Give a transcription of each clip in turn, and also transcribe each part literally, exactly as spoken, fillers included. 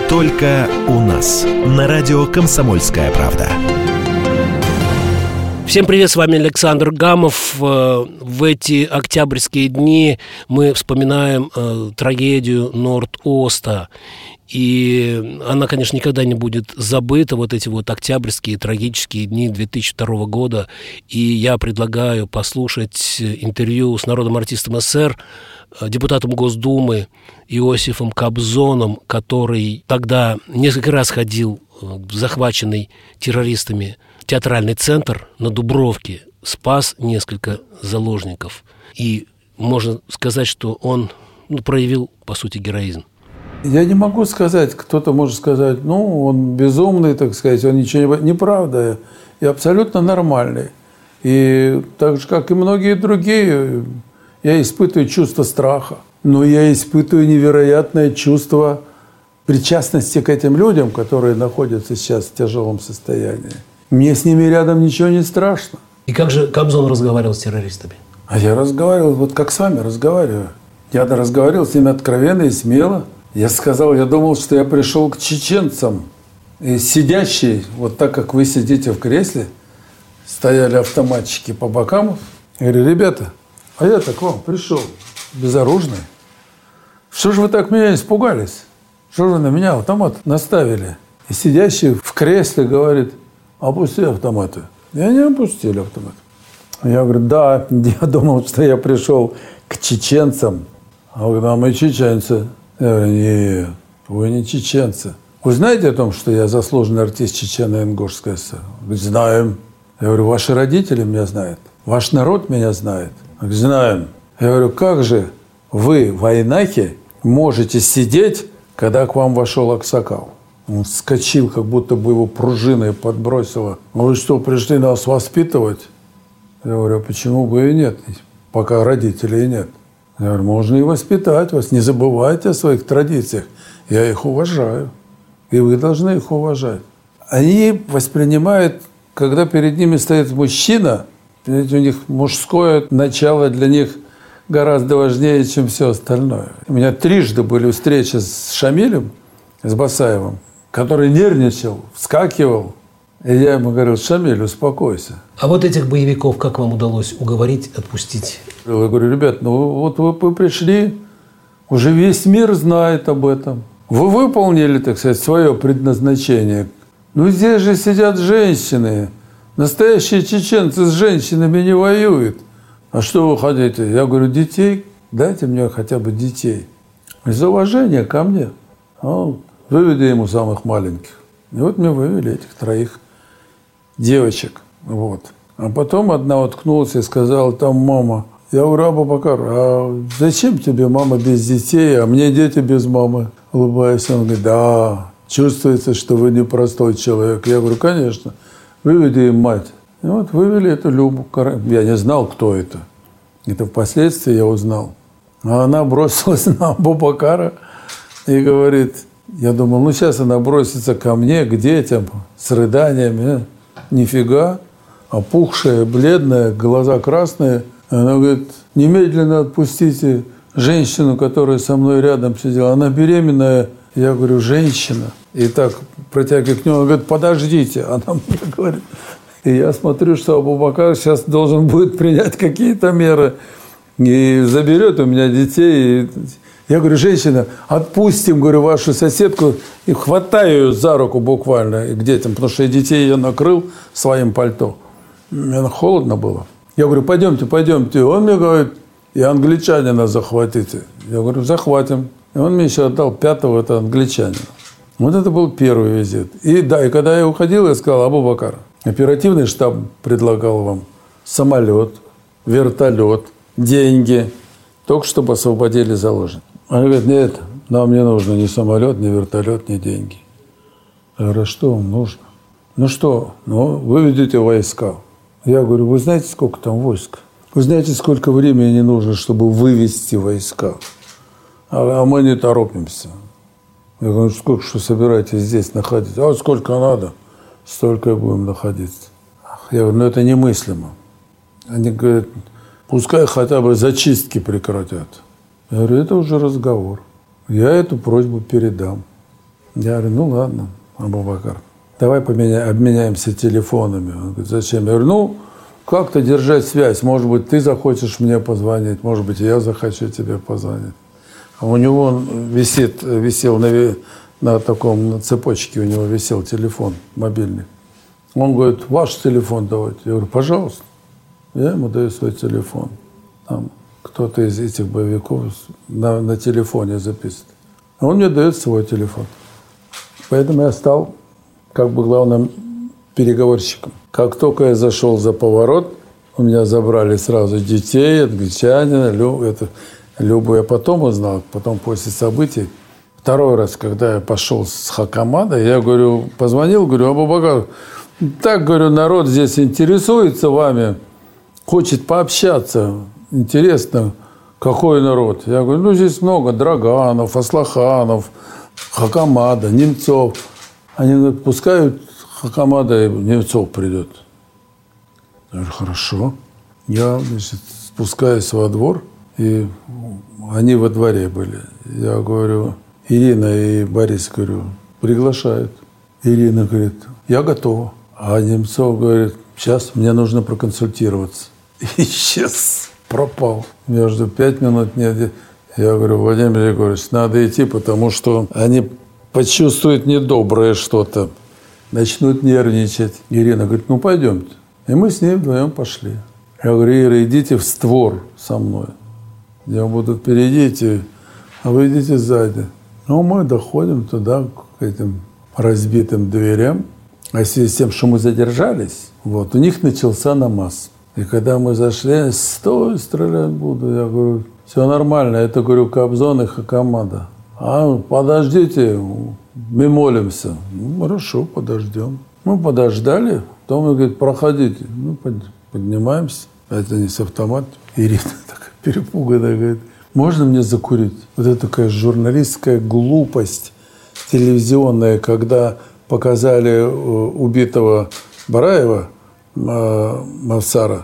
Только у нас. На радио «Комсомольская правда». Всем привет, с вами Александр Гамов. В эти октябрьские дни мы вспоминаем э, трагедию Норд-Оста. И она, конечно, никогда не будет забыта, вот эти вот октябрьские трагические дни две тысячи второго года. И я предлагаю послушать интервью с народным артистом СССР, депутатом Госдумы Иосифом Кобзоном, который тогда несколько раз ходил в захваченный террористами театральный центр на Дубровке, спас несколько заложников. И можно сказать, что он ну, проявил, по сути, героизм. Я не могу сказать, кто-то может сказать, ну, он безумный, так сказать, он ничего не... Неправда, я абсолютно нормальный. И так же, как и многие другие, я испытываю чувство страха. Но я испытываю невероятное чувство причастности к этим людям, которые находятся сейчас в тяжелом состоянии. Мне с ними рядом ничего не страшно. И как же Кобзон разговаривал с террористами? А я разговаривал, вот как с вами разговариваю. Я разговаривал с ними откровенно и смело. Я сказал, я думал, что я пришел к чеченцам. И сидящие, вот так, как вы сидите в кресле, стояли автоматчики по бокам. Я говорю, ребята, а я-то к вам пришел, безоружный. Что же вы так меня испугались? Что же вы на меня автомат наставили? И сидящий в кресле говорит, опусти автоматы. И они опустили автомат. Я говорю, да, я думал, что я пришел к чеченцам. А вы говорите, а мы чеченцы. Я говорю, нет, вы не чеченцы. Вы знаете о том, что я заслуженный артист Чечено-Ингушской ССР? Вы знаем. Я говорю, ваши родители меня знают. Ваш народ меня знает. Говорю, знаем. Я говорю, как же вы, войнахи, можете сидеть, когда к вам вошел Аксакал? Он вскочил, как будто бы его пружиной подбросило. Вы что, пришли нас воспитывать? Я говорю, а почему бы и нет, пока родителей нет? Я говорю, можно и воспитать вас. Не забывайте о своих традициях. Я их уважаю. И вы должны их уважать. Они воспринимают, когда перед ними стоит мужчина, у них мужское начало для них гораздо важнее, чем все остальное. У меня трижды были встречи с Шамилем, с Басаевым, который нервничал, вскакивал. И я ему говорил, Шамиль, успокойся. А вот этих боевиков как вам удалось уговорить, отпустить? Я говорю, ребят, ну вот вы, вы пришли, уже весь мир знает об этом. Вы выполнили, так сказать, свое предназначение. Ну здесь же сидят женщины. Настоящие чеченцы с женщинами не воюют. А что вы хотите? Я говорю, детей, дайте мне хотя бы детей. Из уважения ко мне. А выведи ему самых маленьких. И вот мне вывели этих троих девочек. Вот. А потом одна уткнулась и сказала, там мама. Я говорю, Абу-Бакар, а зачем тебе мама без детей, а мне дети без мамы? Улыбаясь, он говорит, да, чувствуется, что вы непростой человек. Я говорю, конечно, выведи им мать. И вот вывели эту Любу. Я не знал, кто это. Это впоследствии я узнал. А она бросилась на Абу-Бакара и говорит, я думал, ну сейчас она бросится ко мне, к детям, с рыданиями. Нифига, опухшая, бледная, глаза красные. Она говорит, немедленно отпустите женщину, которая со мной рядом сидела. Она беременная. Я говорю, женщина. И так протягиваю к нему. Она говорит, подождите. Она мне говорит. И я смотрю, что Абу-Бакар сейчас должен будет принять какие-то меры. И заберет у меня детей. Я говорю, женщина, отпустим, говорю, вашу соседку. И хватаю ее за руку буквально к детям. Потому что я детей ее накрыл своим пальто. Мне холодно было. Я говорю, пойдемте, пойдемте. Он мне говорит, и англичанина захватите. Я говорю, захватим. И он мне еще отдал пятого, это англичанина. Вот это был первый визит. И да, и когда я уходил, я сказал, Абу-Бакар, оперативный штаб предлагал вам самолет, вертолет, деньги, только чтобы освободили заложников. Они говорят, нет, нам не нужно ни самолет, ни вертолет, ни деньги. Я говорю, а что вам нужно? Ну что, ну, выведите войска. Я говорю, вы знаете, сколько там войск? Вы знаете, сколько времени нужно, чтобы вывести войска? А, а мы не торопимся. Я говорю, сколько что собираетесь здесь находиться? А сколько надо, столько и будем находиться. Я говорю, ну это немыслимо. Они говорят, пускай хотя бы зачистки прекратят. Я говорю, это уже разговор. Я эту просьбу передам. Я говорю, ну ладно, Абу-Бакр, давай поменя... обменяемся телефонами. Он говорит, зачем? Я говорю, ну, как-то держать связь. Может быть, ты захочешь мне позвонить, может быть, я захочу тебе позвонить. А у него он висит, висел на, на таком на цепочке, у него висел телефон мобильный. Он говорит, ваш телефон давайте. Я говорю, пожалуйста. Я ему даю свой телефон. Там кто-то из этих боевиков на, на телефоне записывает. А он мне дает свой телефон. Поэтому я стал как бы главным переговорщиком. Как только я зашел за поворот, у меня забрали сразу детей, англичанина, Лю, это, Любу я потом узнал, потом после событий. Второй раз, когда я пошел с Хакамада, я говорю, позвонил, говорю, Абу-Бакр, так, говорю, народ здесь интересуется вами, хочет пообщаться. Интересно, какой народ? Я говорю, ну, здесь много Драганов, Аслаханов, Хакамада, Немцов. Они говорят, пускай Хакамада и Немцов придет. Я говорю, хорошо. Я, значит, спускаюсь во двор, и они во дворе были. Я говорю, Ирина и Борис, говорю, приглашают. Ирина говорит, я готова. А Немцов говорит, сейчас мне нужно проконсультироваться. И исчез, пропал. Между пять минут нет. Я говорю, Владимир Егорович, надо идти, потому что они почувствуют недоброе что-то, начнут нервничать. Ирина говорит, ну пойдемте. И мы с ней вдвоем пошли. Я говорю, Ира, идите в створ со мной. Я буду впереди идти, а вы идите сзади. Ну, мы доходим туда, к этим разбитым дверям. А в связи с тем, что мы задержались, вот, у них начался намаз. И когда мы зашли, стой, стрелять буду. Я говорю, все нормально. Это, говорю, Кобзон и Хакамада. А, подождите, мы молимся. Ну, хорошо, подождем. Мы подождали. Потом он говорит, проходите. Ну, поднимаемся. Это не с автоматом. Ирина такая перепуганная, говорит, можно мне закурить? Вот это такая журналистская глупость телевизионная, когда показали убитого Бараева, Мавсара,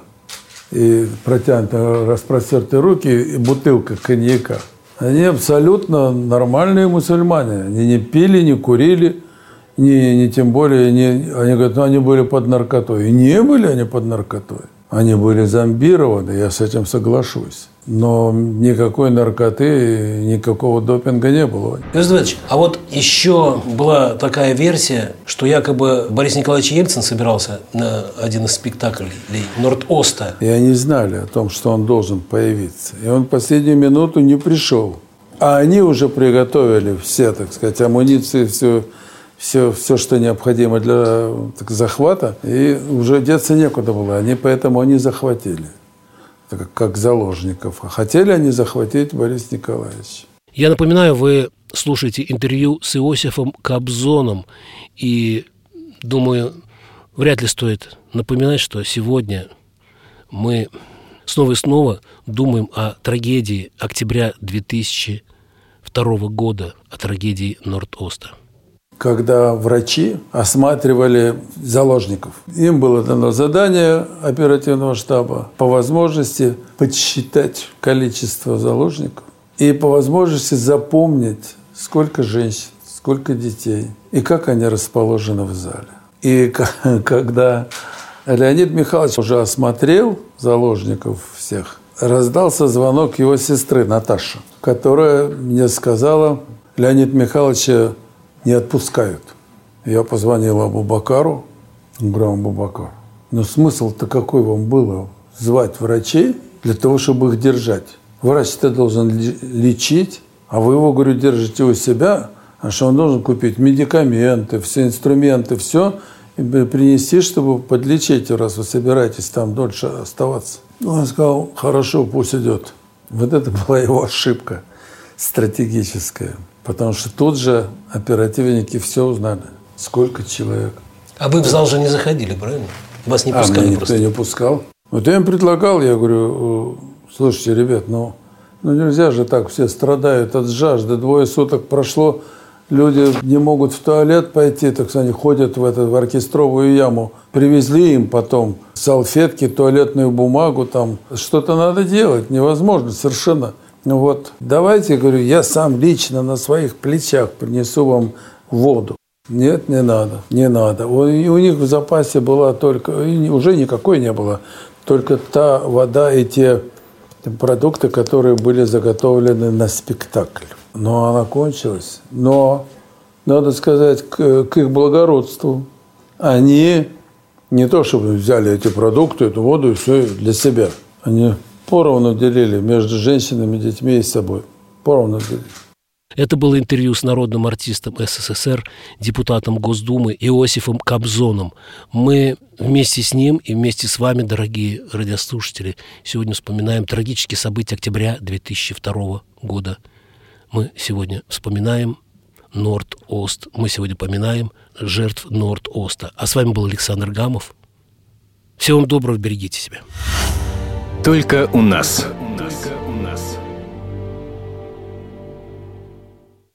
и протянуты распростертые руки, и бутылка коньяка. Они абсолютно нормальные мусульмане. Они не пили, не курили, не, не тем более, не, они говорят, ну, они были под наркотой. И не были они под наркотой. Они были зомбированы, я с этим соглашусь. Но никакой наркоты, никакого допинга не было. Юрий Давыдович, а вот еще была такая версия, что якобы Борис Николаевич Ельцин собирался на один из спектаклей Норд-Оста. И они знали о том, что он должен появиться. И он в последнюю минуту не пришел. А они уже приготовили все, так сказать, амуниции, все, все, все что необходимо для так, захвата. И уже деться некуда было. Они поэтому они захватили. Как, как заложников. А хотели они захватить Бориса Николаевича. Я напоминаю, вы слушаете интервью с Иосифом Кобзоном. И, думаю, вряд ли стоит напоминать, что сегодня мы снова и снова думаем о трагедии октября две тысячи второго года, о трагедии Норд-Оста. Когда врачи осматривали заложников. Им было дано задание оперативного штаба по возможности подсчитать количество заложников и по возможности запомнить, сколько женщин, сколько детей и как они расположены в зале. И когда Леонид Михайлович уже осмотрел заложников всех, раздался звонок его сестры Наташи, которая мне сказала, Леонид Михайловича не отпускают. Я позвонил Абу-Бакару, говорю, Абу-Бакар, но смысл-то какой вам было? Звать врачей для того, чтобы их держать. Врач-то должен лечить, а вы его, говорю, держите у себя, а что он должен купить медикаменты, все инструменты, все, и принести, чтобы подлечить, раз вы собираетесь там дольше оставаться. Он сказал, хорошо, пусть идет. Вот это была его ошибка стратегическая. Потому что тут же оперативники все узнали. Сколько человек. А вы в зал же не заходили, правильно? Вас не а, пускали меня просто. никто не пускал. Вот я им предлагал, я говорю, слушайте, ребят, ну, ну нельзя же так, все страдают от жажды. Двое суток прошло, люди не могут в туалет пойти, так сказать, они ходят в, эту, в оркестровую яму. Привезли им потом салфетки, туалетную бумагу, там что-то надо делать, невозможно совершенно. Ну вот, давайте, говорю, я сам лично на своих плечах принесу вам воду. Нет, не надо, не надо. У, у них в запасе была только, уже никакой не было, только та вода и те продукты, которые были заготовлены на спектакль. Но она кончилась. Но, надо сказать, к, к их благородству, они не то чтобы взяли эти продукты, эту воду и все для себя. Они поровну делили между женщинами, детьми и собой. Поровну делили. Это было интервью с народным артистом СССР, депутатом Госдумы Иосифом Кобзоном. Мы вместе с ним и вместе с вами, дорогие радиослушатели, сегодня вспоминаем трагические события октября две тысячи второго года. Мы сегодня вспоминаем Норд-Ост. Мы сегодня поминаем жертв Норд-Оста. А с вами был Александр Гамов. Всего вам доброго, берегите себя. Только у нас.